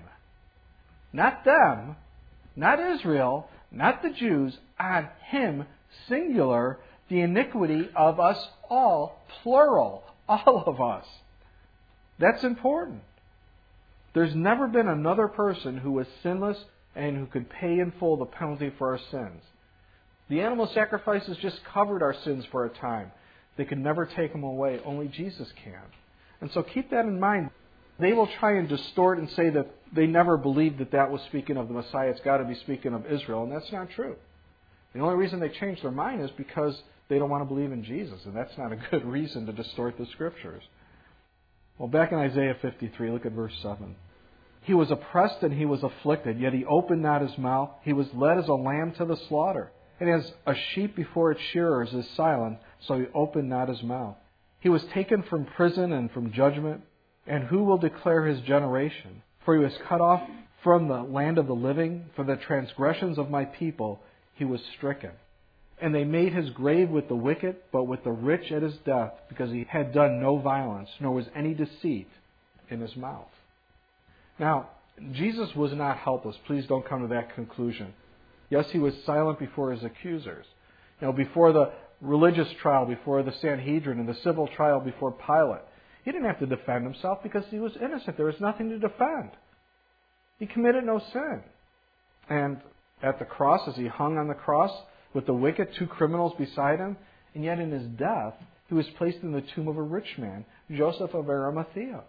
not them, not Israel, not the Jews, on Him, singular, the iniquity of us all, plural, all of us. That's important. There's never been another person who was sinless and who could pay in full the penalty for our sins. The animal sacrifices just covered our sins for a time. They could never take them away. Only Jesus can. And so keep that in mind. They will try and distort and say that they never believed that that was speaking of the Messiah. It's got to be speaking of Israel. And that's not true. The only reason they changed their mind is because they don't want to believe in Jesus. And that's not a good reason to distort the Scriptures. Well, back in Isaiah fifty-three, look at verse seven. He was oppressed and he was afflicted, yet he opened not his mouth. He was led as a lamb to the slaughter. And as a sheep before its shearers is silent, so he opened not his mouth. He was taken from prison and from judgment. And who will declare his generation? For he was cut off from the land of the living. For the transgressions of my people he was stricken. And they made his grave with the wicked, but with the rich at his death, because he had done no violence, nor was any deceit in his mouth. Now, Jesus was not helpless. Please don't come to that conclusion. Yes, he was silent before his accusers. You know, before the religious trial, before the Sanhedrin, and the civil trial before Pilate. He didn't have to defend himself because he was innocent. There was nothing to defend. He committed no sin. And at the cross, as he hung on the cross with the wicked, two criminals beside him, and yet in his death, he was placed in the tomb of a rich man, Joseph of Arimathea.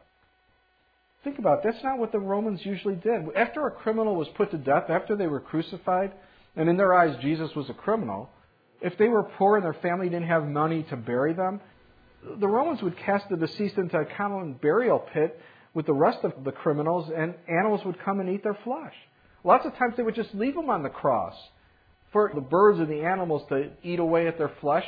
Think about it. That's not what the Romans usually did. After a criminal was put to death, after they were crucified, and in their eyes Jesus was a criminal, if they were poor and their family didn't have money to bury them, the Romans would cast the deceased into a common burial pit with the rest of the criminals, and animals would come and eat their flesh. Lots of times they would just leave them on the cross for the birds and the animals to eat away at their flesh.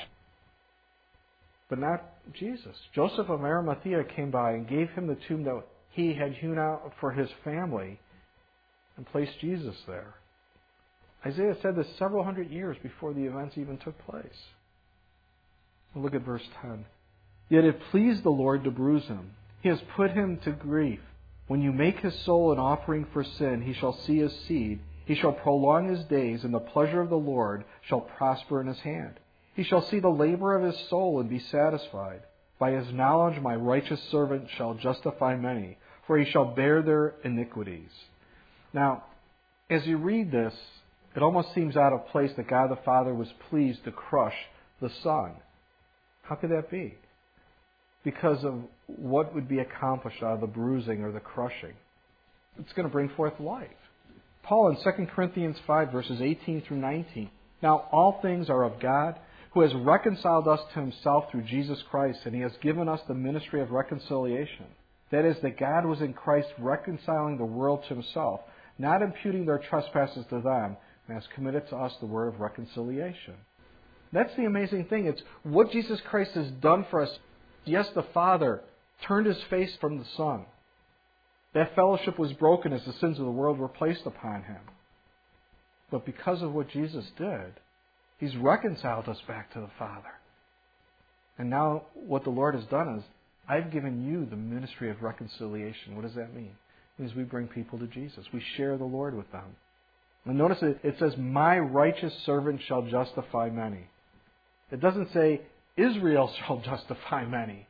But not Jesus. Joseph of Arimathea came by and gave him the tomb that he had hewn out for his family and placed Jesus there. Isaiah said this several hundred years before the events even took place. Look at verse ten. Yet it pleased the Lord to bruise him. He has put him to grief. When you make his soul an offering for sin, he shall see his seed. He shall prolong his days, and the pleasure of the Lord shall prosper in his hand. He shall see the labor of his soul and be satisfied. By his knowledge my righteous servant shall justify many, for he shall bear their iniquities. Now, as you read this, it almost seems out of place that God the Father was pleased to crush the Son. How could that be? Because of what would be accomplished out of the bruising or the crushing. It's going to bring forth life. Paul in Second Corinthians five, verses eighteen through nineteen. Now all things are of God, who has reconciled us to himself through Jesus Christ, and he has given us the ministry of reconciliation. That is, that God was in Christ reconciling the world to himself, not imputing their trespasses to them, and has committed to us the word of reconciliation. That's the amazing thing. It's what Jesus Christ has done for us. Yes, the Father turned his face from the Son. That fellowship was broken as the sins of the world were placed upon him. But because of what Jesus did, he's reconciled us back to the Father. And now what the Lord has done is, I've given you the ministry of reconciliation. What does that mean? It means we bring people to Jesus. We share the Lord with them. And notice it, it says, my righteous servant shall justify many. It doesn't say, Israel shall justify many.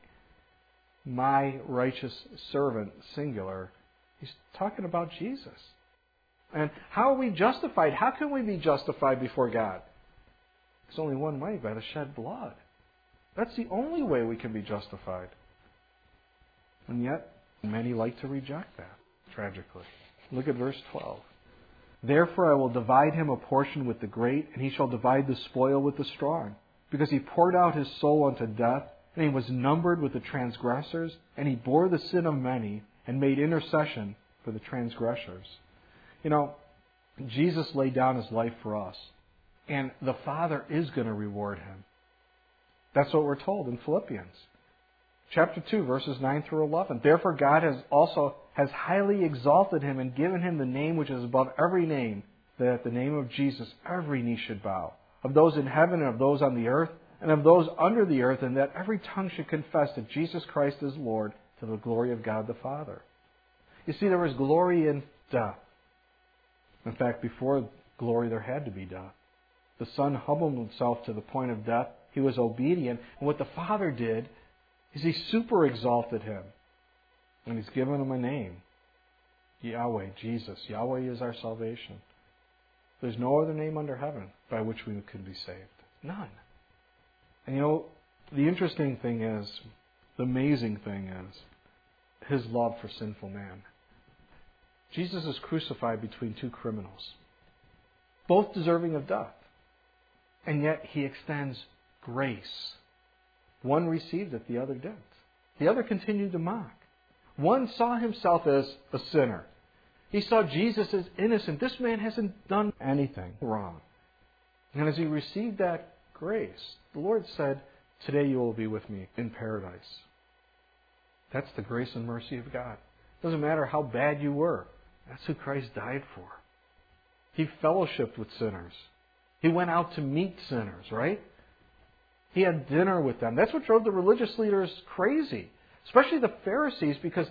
My righteous servant, singular. He's talking about Jesus. And how are we justified? How can we be justified before God? There's only one way, by the shed blood. That's the only way we can be justified. And yet, many like to reject that, tragically. Look at verse twelve. Therefore I will divide him a portion with the great, and he shall divide the spoil with the strong. Because he poured out his soul unto death, and he was numbered with the transgressors, and he bore the sin of many, and made intercession for the transgressors. You know, Jesus laid down his life for us, and the Father is going to reward him. That's what we're told in Philippians. Chapter two, verses nine through eleven. Therefore God has also has highly exalted him and given him the name which is above every name, that at the name of Jesus every knee should bow, of those in heaven and of those on the earth, and of those under the earth, and that every tongue should confess that Jesus Christ is Lord, to the glory of God the Father. You see, there was glory in death. In fact, before glory there had to be death. The Son humbled himself to the point of death. He was obedient. And what the Father did is he super exalted him. And he's given him a name. Yahweh, Jesus. Yahweh is our salvation. There's no other name under heaven by which we could be saved. None. And you know, the interesting thing is, the amazing thing is, his love for sinful man. Jesus is crucified between two criminals, both deserving of death. And yet he extends grace. One received it, the other didn't. The other continued to mock. One saw himself as a sinner. He saw Jesus as innocent. This man hasn't done anything wrong. And as he received that grace, the Lord said, today you will be with me in paradise. That's the grace and mercy of God. It doesn't matter how bad you were. That's who Christ died for. He fellowshiped with sinners. He went out to meet sinners, right? He had dinner with them. That's what drove the religious leaders crazy, especially the Pharisees, because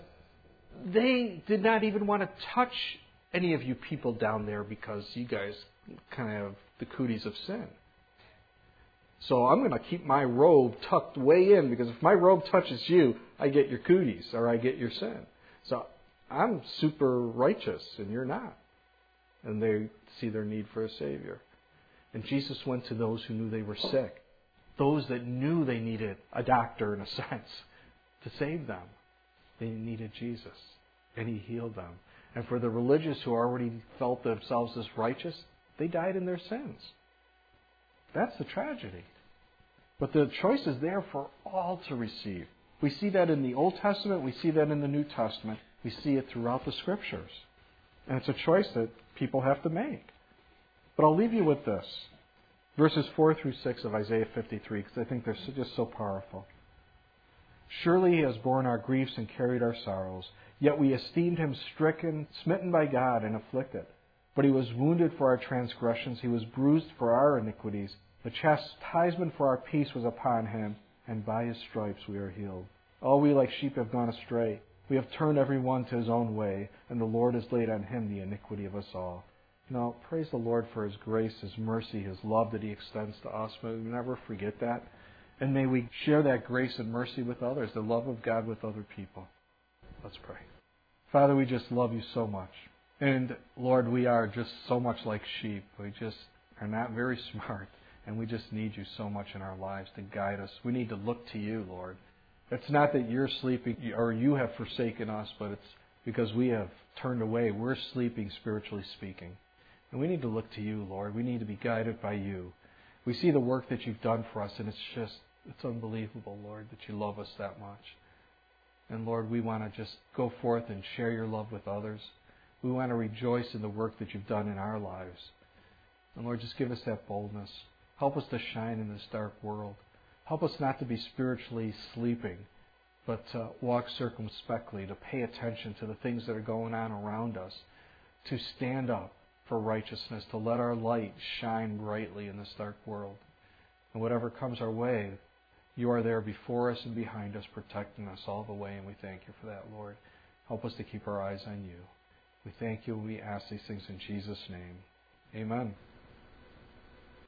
they did not even want to touch any of you people down there because you guys kind of have the cooties of sin. So I'm going to keep my robe tucked way in, because if my robe touches you, I get your cooties or I get your sin. So I'm super righteous and you're not. And they see their need for a Savior. And Jesus went to those who knew they were sick, those that knew they needed a doctor in a sense to save them. They needed Jesus, and he healed them. And for the religious who already felt themselves as righteous, they died in their sins. That's the tragedy. But the choice is there for all to receive. We see that in the Old Testament. We see that in the New Testament. We see it throughout the Scriptures. And it's a choice that people have to make. But I'll leave you with this. Verses four through six of Isaiah fifty-three, because I think they're just so powerful. Surely he has borne our griefs and carried our sorrows. Yet we esteemed him stricken, smitten by God, and afflicted. But he was wounded for our transgressions. He was bruised for our iniquities. The chastisement for our peace was upon him, and by his stripes we are healed. All we like sheep have gone astray. We have turned every one to his own way, and the Lord has laid on him the iniquity of us all. Now, praise the Lord for his grace, his mercy, his love that he extends to us. May we never forget that. And may we share that grace and mercy with others, the love of God with other people. Let's pray. Father, we just love you so much. And Lord, we are just so much like sheep. We just are not very smart. And we just need you so much in our lives to guide us. We need to look to you, Lord. It's not that you're sleeping or you have forsaken us, but it's because we have turned away. We're sleeping, spiritually speaking. And we need to look to you, Lord. We need to be guided by you. We see the work that you've done for us, and it's just, it's unbelievable, Lord, that you love us that much. And Lord, we want to just go forth and share your love with others. We want to rejoice in the work that you've done in our lives. And Lord, just give us that boldness. Help us to shine in this dark world. Help us not to be spiritually sleeping, but to walk circumspectly, to pay attention to the things that are going on around us, to stand up for righteousness, to let our light shine brightly in this dark world. And whatever comes our way, you are there before us and behind us, protecting us all the way, and we thank you for that, Lord. Help us to keep our eyes on you. We thank you and we ask these things in Jesus' name. Amen.